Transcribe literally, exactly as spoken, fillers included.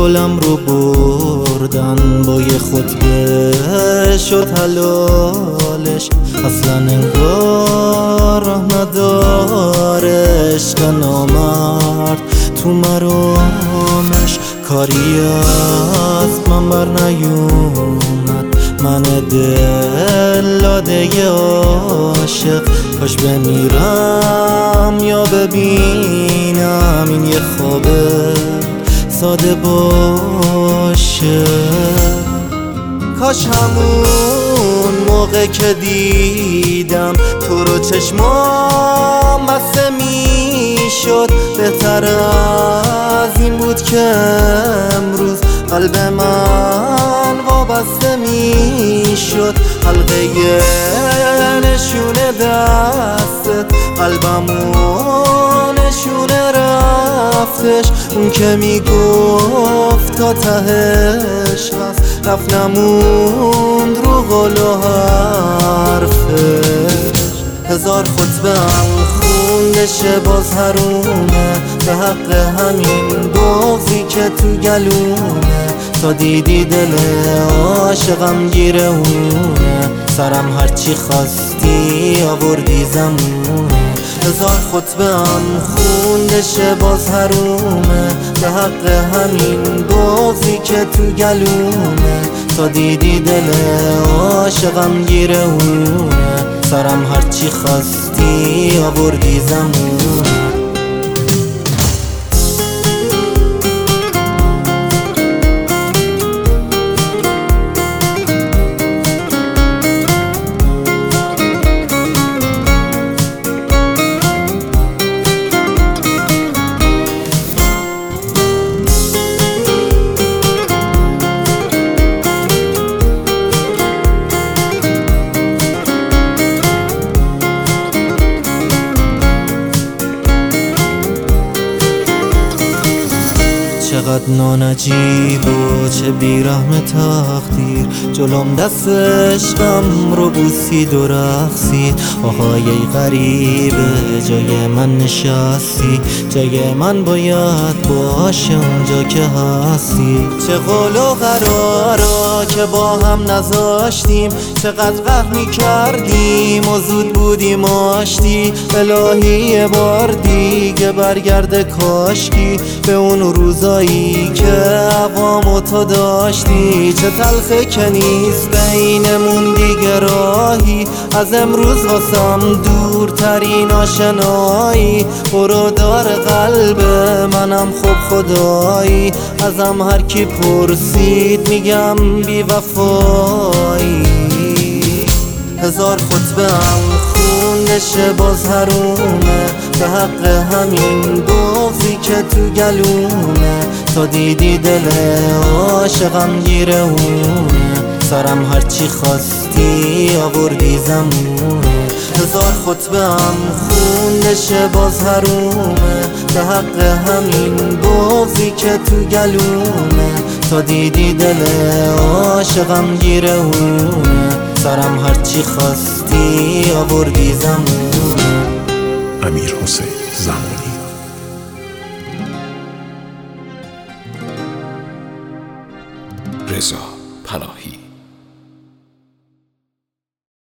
گلم رو بردن با یه خطبه شد حلالش، اصلا انگار راه نداره عشق نامرد تو مرامش. کاری از من بر نیومد، من دل لاده عاشق، کاش بمیرم یا ببینم این یه خوابه ساده باشه. کاش همون موقع که دیدم تو رو چشمام بسته میشد، بهتر از این بود که امروز قلب من وابسته میشد. حلقه نشونه دستت قلبمو نشونه رفتش، اون که میگفت تا تهش هست رفت نموند رو قول و حرفش. هزار خطبه هم خوندشه باز حرومه، به حق همین بغضی که تو گلومه. تا دیدی دل عاشقم گیره اونه، سرم هرچی خواستی آوردی زمونه. هزار خطبه هم خوندشه باز حرومه، به حق همین بغضی که تو گلومه. تا دیدی دل عاشقم گیره اونه، سرم هرچی خواستی آوردی زمونه. چقدر نانجیب و چه بیرحم تقدیر، جلوم دست عشقم رو بوسید و رقصید. آهای ای غریبه جای من نشستی، جای من باید باشه اونجا که هستی. چه قول و قرارا که با هم نذاشتیم، چقدر قهر میکردیم و زود بودیم آشتی. الهی یه بار دیگه برگرده کاشکی به اون روزایی که عوامو تو داشتی. چه تلخه که نیست بینمون دیگه راهی، از امروز واسم دورترین آشنایی. برو دار قلب منم خوب خدایی، ازم هر کی پرسید میگم بی وفایی. هزار خطبه هم خوندشه باز حرومه، به حق همین بغضی که تو گلومه. تا دیدی دل عاشقم گیره اونه، سرم هرچی خواستی آوردی زمونه. هزار خطبه هم خوندشه باز حرومه، به حق همین بغضی که تو گلومه. تا دیدی دل عاشقم گیره اونه، سرم هرچی خواستی آوردی زمونه. امیرحسین زمانی. رضا پناهی.